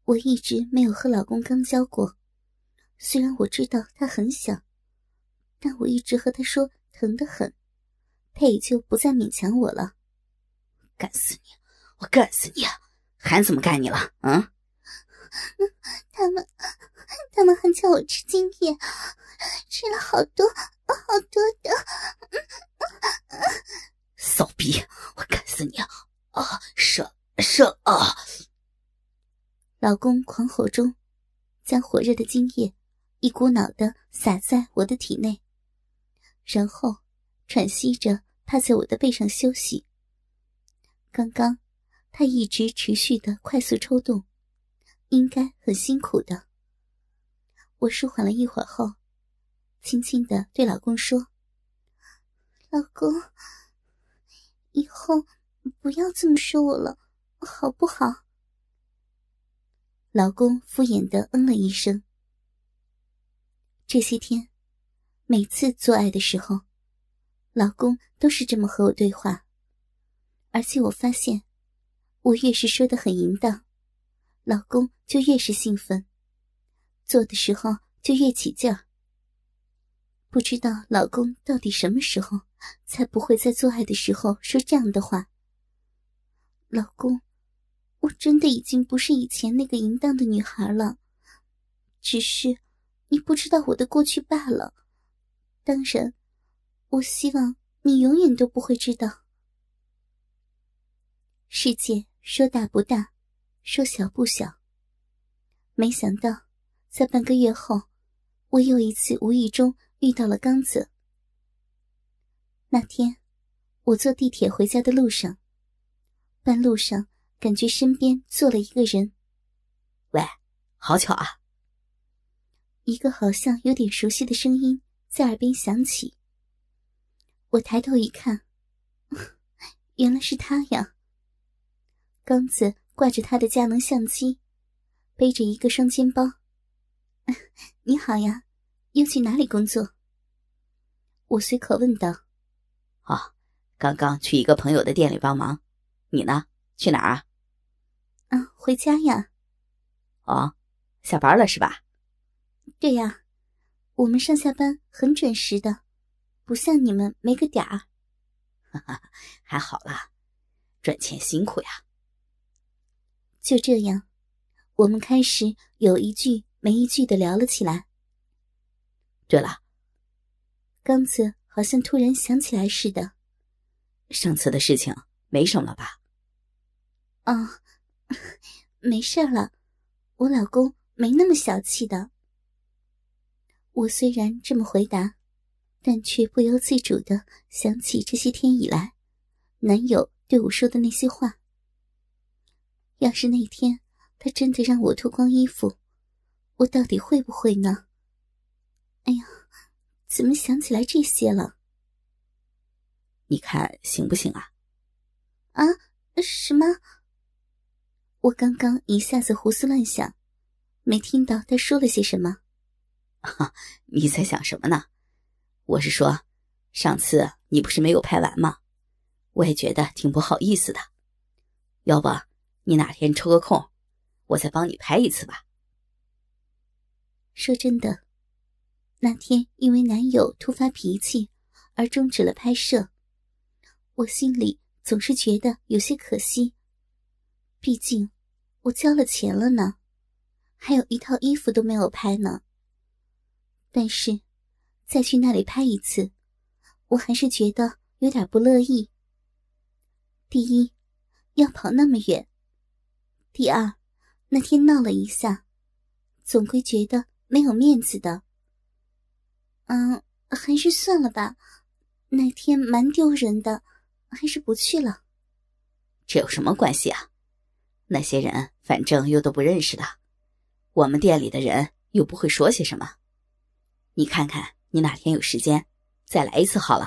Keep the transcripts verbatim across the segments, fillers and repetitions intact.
我一直没有和老公刚交过，虽然我知道他很小，但我一直和他说疼得很，他也就不再勉强我了。 干死你！我干死你！还怎么干你了？嗯？ 他们，他们还叫我吃精液，吃了好多好多的。 骚逼！我干死你！啊！射射啊！ 老公狂吼中，将火热的精液一股脑地洒在我的体内，然后喘息着趴在我的背上休息。刚刚他一直持续的快速抽动，应该很辛苦的。我舒缓了一会儿后，轻轻地对老公说：老公，以后不要这么说我了，好不好？老公敷衍地嗯了一声。这些天，每次做爱的时候，老公都是这么和我对话，而且我发现，我越是说得很淫荡，老公就越是兴奋，做的时候就越起劲儿。不知道老公到底什么时候才不会在做爱的时候说这样的话。老公，我真的已经不是以前那个淫荡的女孩了，只是你不知道我的过去罢了。当然，我希望你永远都不会知道。世界说大不大，说小不小。没想到，在半个月后，我又一次无意中遇到了刚子。那天，我坐地铁回家的路上，半路上感觉身边坐了一个人。 喂，好巧啊！ 一个好像有点熟悉的声音在耳边响起。我抬头一看，原来是他呀。刚子挂着他的佳能相机，背着一个双肩包。你好呀，又去哪里工作？我随口问道。 哦，刚刚去一个朋友的店里帮忙。你呢？去哪儿啊？ 啊，回家呀。 哦，下班了是吧？ 对呀，我们上下班很准时的，不像你们没个点儿。 哈哈，还好啦，赚钱辛苦呀。 就这样，我们开始有一句没一句的聊了起来。 对了， 刚子好像突然想起来似的。 上次的事情没什么了吧？ 哦，没事了，我老公没那么小气的。我虽然这么回答，但却不由自主地想起这些天以来男友对我说的那些话。要是那天他真的让我脱光衣服，我到底会不会呢？哎呀，怎么想起来这些了？ 你看行不行啊？ 啊？什么？我刚刚一下子胡思乱想，没听到他说了些什么。 啊，你在想什么呢？我是说，上次你不是没有拍完吗？我也觉得挺不好意思的。要不你哪天抽个空，我再帮你拍一次吧。 说真的，那天因为男友突发脾气而终止了拍摄，我心里总是觉得有些可惜。毕竟我交了钱了呢，还有一套衣服都没有拍呢。但是再去那里拍一次，我还是觉得有点不乐意。第一，要跑那么远；第二，那天闹了一下，总归觉得没有面子的。嗯，还是算了吧，那天蛮丢人的，还是不去了。 这有什么关系啊？那些人反正又都不认识的，我们店里的人又不会说些什么。你看看，你哪天有时间，再来一次好了。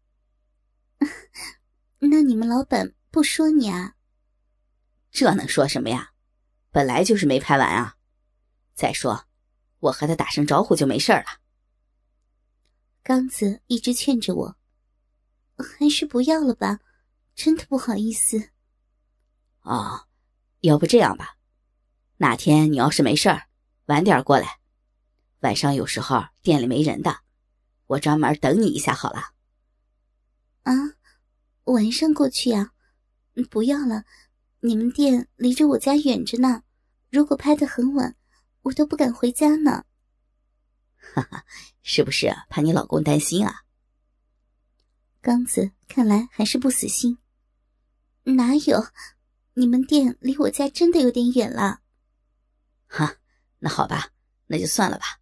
那你们老板不说你啊？ 这能说什么呀？本来就是没拍完啊。再说，我和他打声招呼就没事了。 刚子一直劝着我，还是不要了吧，真的不好意思。 哦，要不这样吧， 哪天你要是没事儿，晚点过来。晚上有时候店里没人的，我专门等你一下好了。 啊，晚上过去啊？不要了，你们店离着我家远着呢，如果拍得很晚，我都不敢回家呢。 哈哈，是不是怕你老公担心啊？ 刚子看来还是不死心。哪有，你们店离我家真的有点远了。 哈，那好吧，那就算了吧。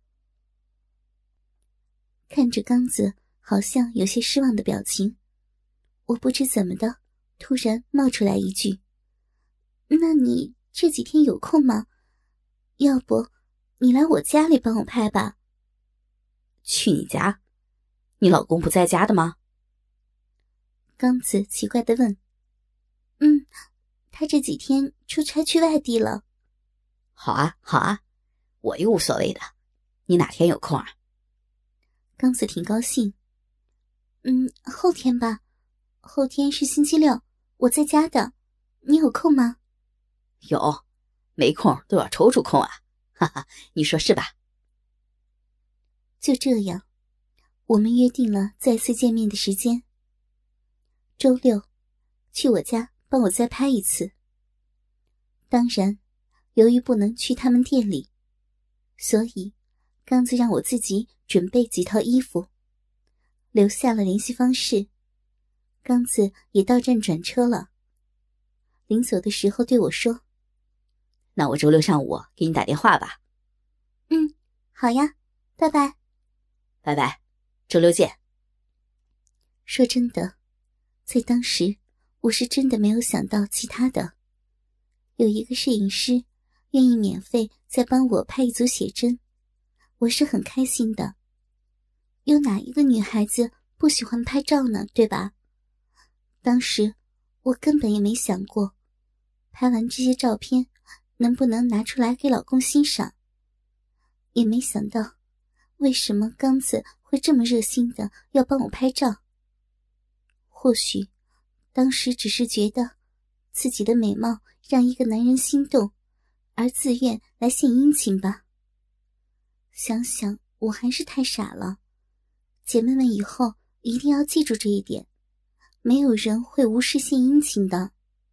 看着刚子好像有些失望的表情，我不知怎么的突然冒出来一句，那你这几天有空吗？要不你来我家里帮我拍吧。 去你家？你老公不在家的吗？ 刚子奇怪地问。嗯，他这几天出差去外地了。 好啊好啊，我又无所谓的，你哪天有空啊？ 刚子挺高兴。嗯，后天吧，后天是星期六，我在家的，你有空吗？ 有，没空都要抽出空啊，哈哈，你说是吧？ 就这样，我们约定了再次见面的时间。周六，去我家帮我再拍一次。当然，由于不能去他们店里，所以刚子让我自己准备几套衣服，留下了联系方式。刚子也到站转车了。临走的时候对我说： 那我周六上午给你打电话吧。 嗯，好呀，拜拜。 拜拜，周六见。 说真的，在当时我是真的没有想到其他的。有一个摄影师愿意免费再帮我拍一组写真，我是很开心的。有哪一个女孩子不喜欢拍照呢，对吧？当时我根本也没想过，拍完这些照片能不能拿出来给老公欣赏，也没想到为什么刚子会这么热心的要帮我拍照。或许当时只是觉得自己的美貌让一个男人心动，而自愿来献殷勤吧。想想我还是太傻了，姐妹们以后一定要记住这一点，没有人会无事献殷勤的。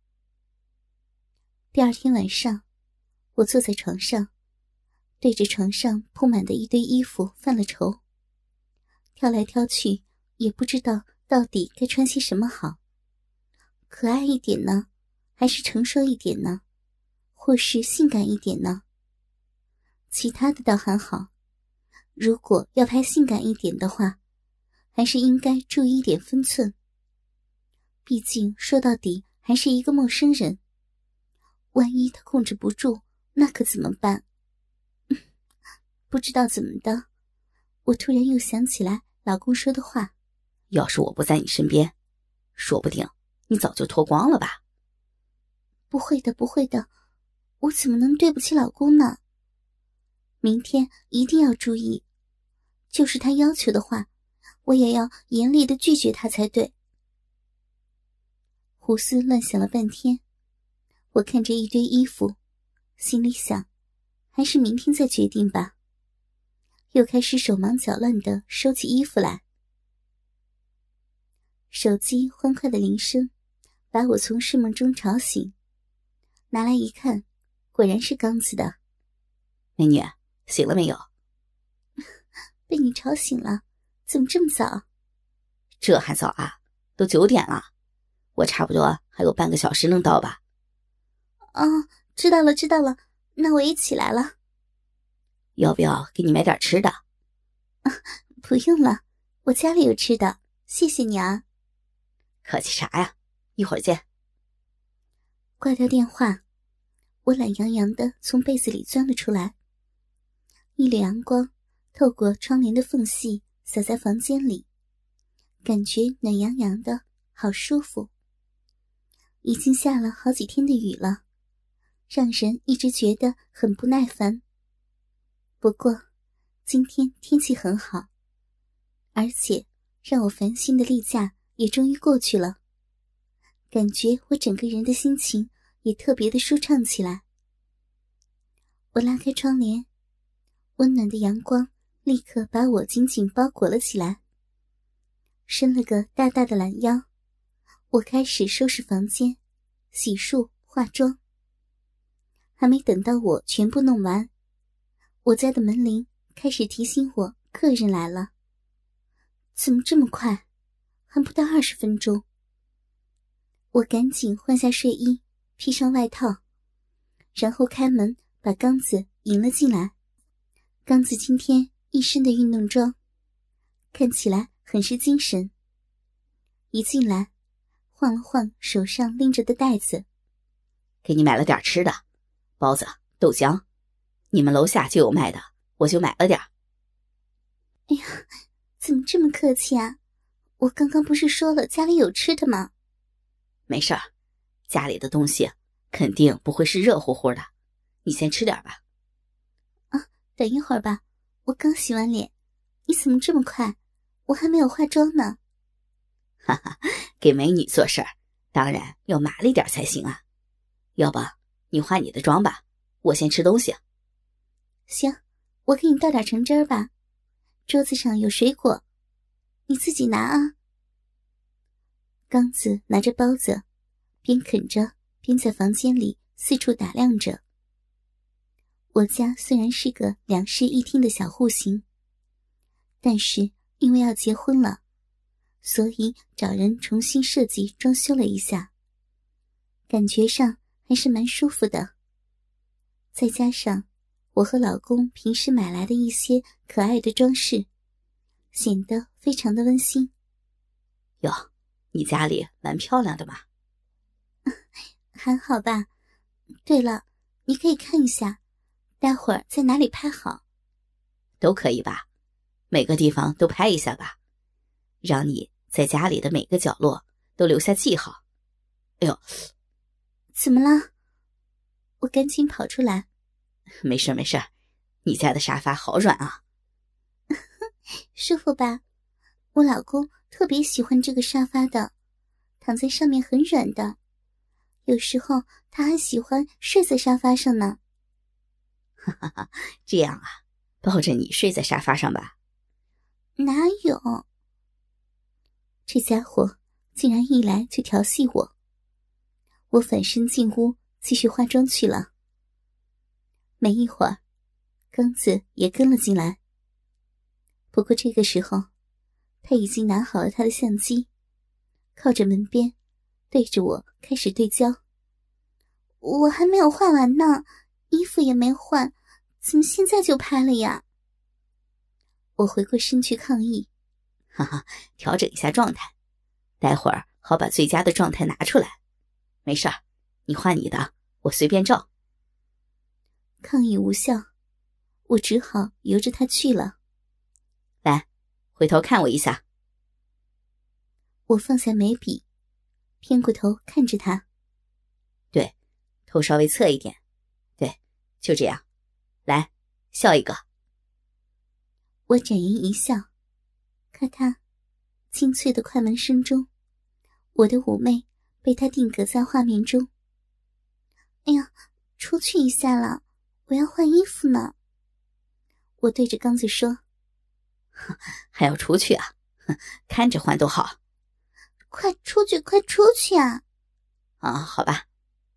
第二天晚上，我坐在床上，对着床上铺满的一堆衣服犯了愁，挑来挑去也不知道到底该穿些什么好。可爱一点呢，还是成熟一点呢，或是性感一点呢？其他的倒还好，如果要拍性感一点的话，还是应该注意一点分寸。毕竟说到底还是一个陌生人，万一他控制不住，那可怎么办？不知道怎么的，我突然又想起来老公说的话， 要是我不在你身边，说不定你早就脱光了吧。 不会的不会的，我怎么能对不起老公呢？明天一定要注意，就是他要求的话，我也要严厉的拒绝他才对。胡思乱想了半天，我看着一堆衣服，心里想，还是明天再决定吧。又开始手忙脚乱地收起衣服来。手机欢快的铃声把我从睡梦中吵醒，拿来一看，果然是刚子的。 美女，醒了没有？ 被你吵醒了，怎么这么早？ 这还早啊，都九点了，我差不多还有半个小时能到吧。 哦，知道了知道了，那我也起来了。 要不要给你买点吃的？ 啊，不用了，我家里有吃的，谢谢你啊。 客气啥呀，一会儿见。 挂掉电话，我懒洋洋地从被子里钻了出来。一缕阳光透过窗帘的缝隙洒在房间里，感觉暖洋洋的，好舒服。已经下了好几天的雨了，让人一直觉得很不耐烦。不过今天天气很好，而且让我烦心的例假也终于过去了，感觉我整个人的心情也特别的舒畅起来。 我拉开窗帘，温暖的阳光立刻把我紧紧包裹了起来。伸了个大大的懒腰，我开始收拾房间、洗漱、化妆。还没等到我全部弄完，我家的门铃开始提醒我客人来了。怎么这么快？还不到二十分钟。我赶紧换下睡衣，披上外套，然后开门把刚子迎了进来。刚子今天一身的运动装，看起来很是精神。一进来，晃了晃手上拎着的袋子， 给你买了点吃的，包子、豆浆，你们楼下就有卖的，我就买了点。 哎呀，怎么这么客气啊？我刚刚不是说了家里有吃的吗？ 没事儿，家里的东西肯定不会是热乎乎的，你先吃点吧。 啊，等一会儿吧，我刚洗完脸。你怎么这么快？我还没有化妆呢。 哈哈，给美女做事儿，当然要麻利点才行啊。要不你化你的妆吧，我先吃东西。 行，我给你倒点橙汁儿吧。桌子上有水果，你自己拿啊。刚子拿着包子，边啃着边在房间里四处打量着。我家虽然是个两室一厅的小户型，但是因为要结婚了，所以找人重新设计装修了一下，感觉上还是蛮舒服的。再加上我和老公平时买来的一些可爱的装饰，显得非常的温馨。 哟，你家里蛮漂亮的嘛。 还好吧。对了，你可以看一下，待会儿在哪里拍好？ 都可以吧，每个地方都拍一下吧，让你在家里的每个角落都留下记号。哎呦， 怎么了？我赶紧跑出来。 没事没事，你家的沙发好软啊。 舒服吧？我老公特别喜欢这个沙发的，躺在上面很软的，有时候他还喜欢睡在沙发上呢。 哈哈哈，这样啊，抱着你睡在沙发上吧。 哪有？这家伙竟然一来就调戏我。我反身进屋继续化妆去了。没一会儿，刚子也跟了进来。不过这个时候，他已经拿好了他的相机，靠着门边，对着我开始对焦。我还没有化完呢，衣服也没换，怎么现在就拍了呀？我回过身去抗议。 哈哈，调整一下状态，待会儿好把最佳的状态拿出来。没事儿，你换你的，我随便照。 抗议无效，我只好由着他去了。 来，回头看我一下。 我放下眉笔，偏过头看着他。 对，头稍微侧一点。对，就这样。来，笑一个。 我展颜一笑，咔嗒，清脆的快门声中，我的妩媚被他定格在画面中。哎呀，出去一下了，我要换衣服呢。我对着刚子说。 还要出去啊？看着换都好。 快出去，快出去啊！ 啊，好吧。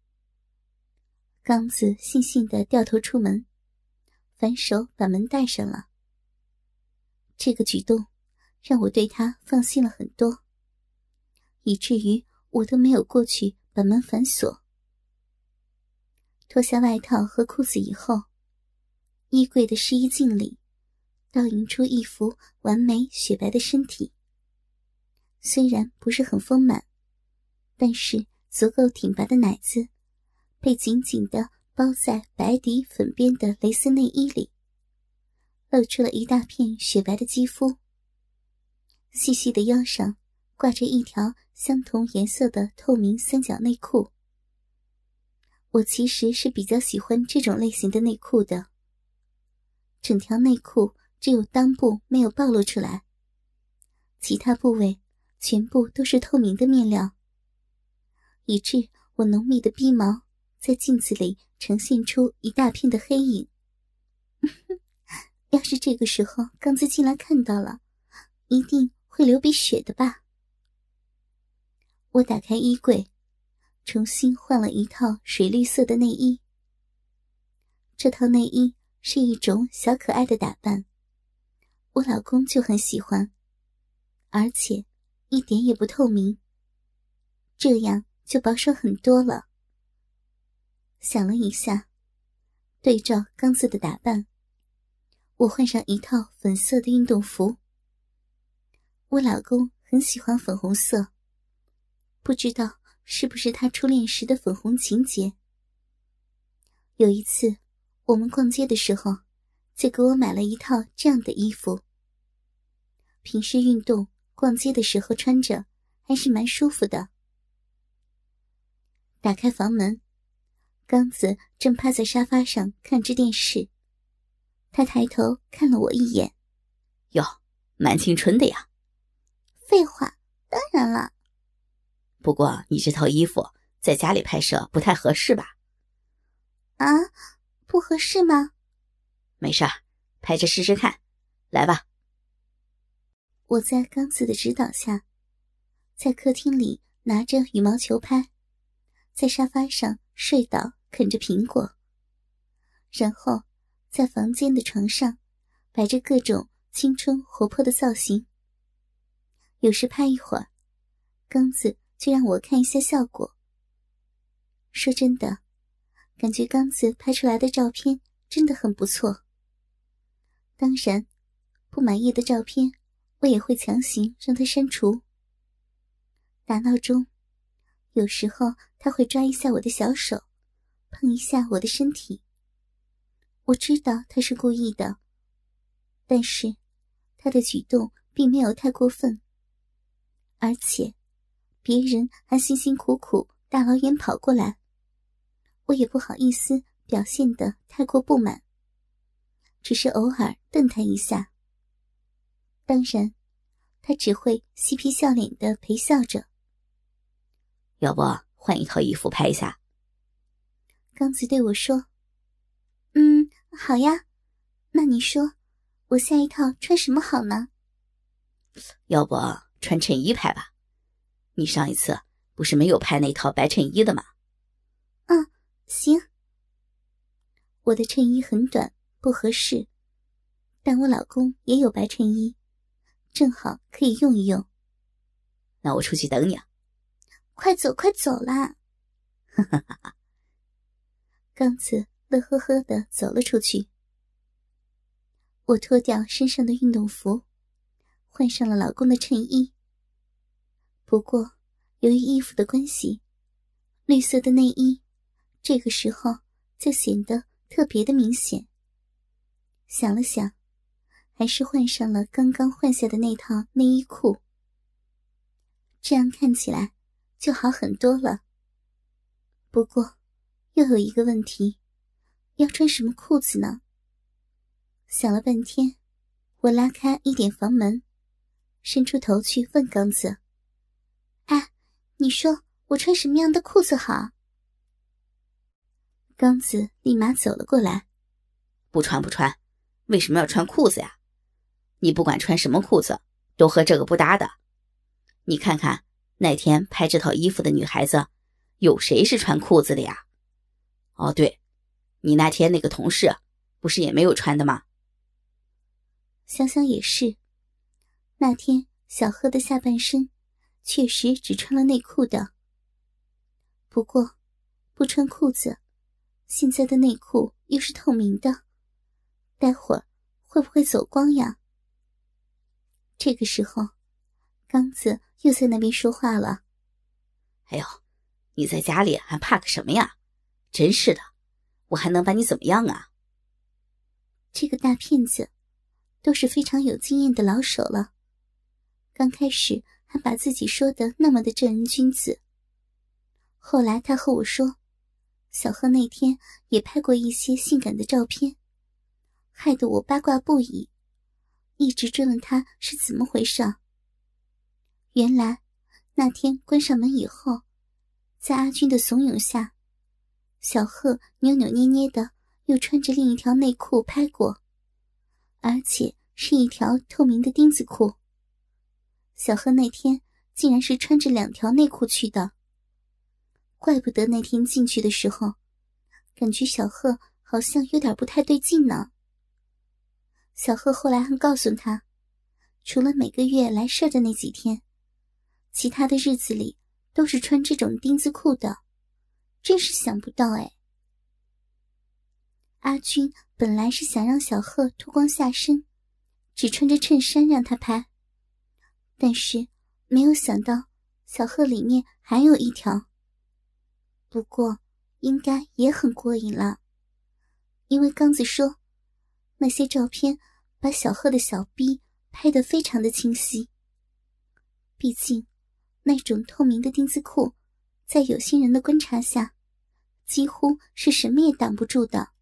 刚子悻悻地掉头出门，反手把门带上了。这个举动让我对他放心了很多，以至于我都没有过去把门反锁。脱下外套和裤子以后，衣柜的试衣镜里倒映出一幅完美雪白的身体，虽然不是很丰满，但是足够挺拔的奶子被紧紧地包在白底粉边的蕾丝内衣里，露出了一大片雪白的肌肤。细细的腰上挂着一条相同颜色的透明三角内裤。我其实是比较喜欢这种类型的内裤的，整条内裤只有裆部没有暴露出来，其他部位全部都是透明的面料，以致我浓密的逼毛在镜子里呈现出一大片的黑影。要是这个时候刚子进来看到了，一定会流鼻血的吧。我打开衣柜，重新换了一套水绿色的内衣。这套内衣是一种小可爱的打扮，我老公就很喜欢，而且一点也不透明，这样就保守很多了。想了一下，对照刚子的打扮，我换上一套粉色的运动服。我老公很喜欢粉红色，不知道是不是他初恋时的粉红情节。有一次我们逛街的时候，就给我买了一套这样的衣服，平时运动逛街的时候穿着还是蛮舒服的。打开房门，刚子正趴在沙发上看着电视，他抬头看了我一眼。 哟，蛮青春的呀。 废话，当然了。 不过你这套衣服在家里拍摄不太合适吧？ 啊，不合适吗？ 没事儿，拍着试试看，来吧。 我在刚子的指导下，在客厅里拿着羽毛球拍，在沙发上睡倒啃着苹果，然后在房间的床上摆着各种青春活泼的造型。有时拍一会儿，刚子就让我看一下效果。说真的，感觉刚子拍出来的照片真的很不错。当然，不满意的照片我也会强行让他删除。打闹中，有时候他会抓一下我的小手，碰一下我的身体。我知道他是故意的，但是他的举动并没有太过分，而且别人还辛辛苦苦大老远跑过来，我也不好意思表现得太过不满，只是偶尔瞪他一下。当然，他只会嬉皮笑脸地陪笑着。 要不换一套衣服拍一下？ 刚子对我说。嗯，好呀，那你说我下一套穿什么好呢？ 要不穿衬衣拍吧，你上一次不是没有拍那套白衬衣的吗？ 嗯，行。我的衬衣很短，不合适，但我老公也有白衬衣，正好可以用一用。 那我出去等你啊。 快走快走啦。 哈哈哈哈。 刚子乐呵呵地走了出去。我脱掉身上的运动服，换上了老公的衬衣。不过由于衣服的关系，绿色的内衣这个时候就显得特别的明显。想了想，还是换上了刚刚换下的那套内衣裤，这样看起来就好很多了。不过又有一个问题，要穿什么裤子呢？想了半天，我拉开一点房门，伸出头去问刚子：哎，你说我穿什么样的裤子好？刚子立马走了过来。 不穿不穿，为什么要穿裤子呀？你不管穿什么裤子，都和这个不搭的。你看看那天拍这套衣服的女孩子，有谁是穿裤子的呀？哦对，你那天那个同事不是也没有穿的吗？ 想想也是，那天小贺的下半身确实只穿了内裤的。不过不穿裤子，现在的内裤又是透明的，待会儿会不会走光呀？这个时候，刚子又在那边说话了。 哎呦，你在家里还怕个什么呀？真是的，我还能把你怎么样啊？ 这个大骗子都是非常有经验的老手了，刚开始还把自己说得那么的正人君子，后来他和我说小贺那天也拍过一些性感的照片，害得我八卦不已，一直追问他是怎么回事。原来那天关上门以后，在阿军的怂恿下， 小贺扭扭捏捏的又穿着另一条内裤拍过，而且是一条透明的丁字裤。小贺那天竟然是穿着两条内裤去的，怪不得那天进去的时候感觉小贺好像有点不太对劲呢。小贺后来还告诉他，除了每个月来事的那几天，其他的日子里都是穿这种丁字裤的，真是想不到哎。阿军本来是想让小贺脱光下身，只穿着衬衫让他拍，但是没有想到小贺里面还有一条。不过应该也很过瘾了，因为刚子说那些照片把小贺的小逼拍得非常的清晰。毕竟那种透明的丁字裤在有心人的观察下几乎是什么也挡不住的。